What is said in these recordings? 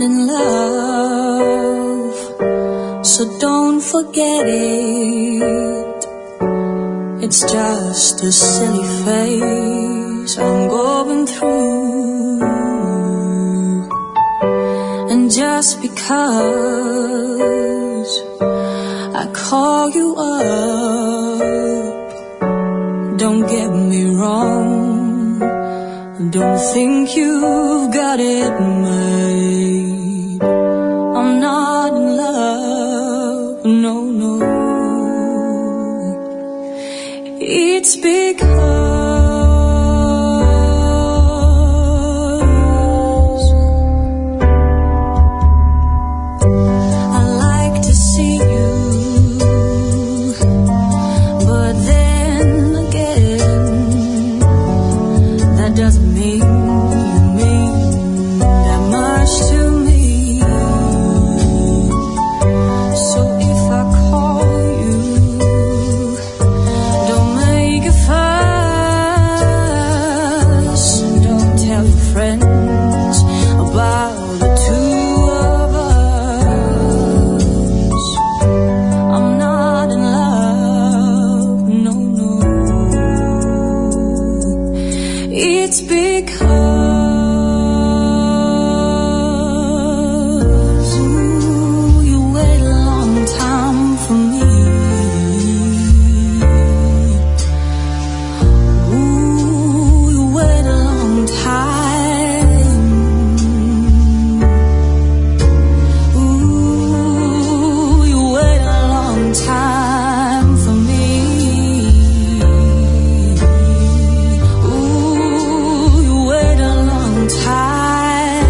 in love, so don't forget it. It's just a silly phase I'm going through. And just because I call you up, don't get me wrong, don't think you've got it made. I'm not in love, no, no. It's because I like to see you, but then again, that doesn't mean you mean that much to me. So if I call you, don't make a fuss, don't tell your friends about the two of us. I'm not in love, no, no. It's because you wait a long time for me. You wait a long time. You wait a long time for me. You wait a long time.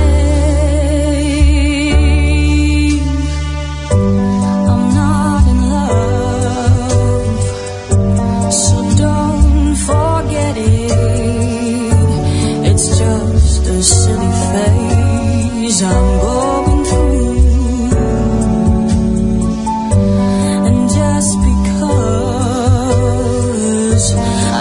I'm not in love, so don't forget it. It's just a silly phase I'm going through. And just because